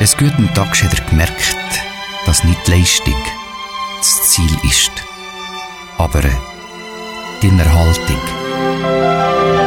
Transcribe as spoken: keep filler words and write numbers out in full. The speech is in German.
Eines guten Tages hat er gemerkt, dass nicht die Leistung das Ziel ist, aber die Erhaltung.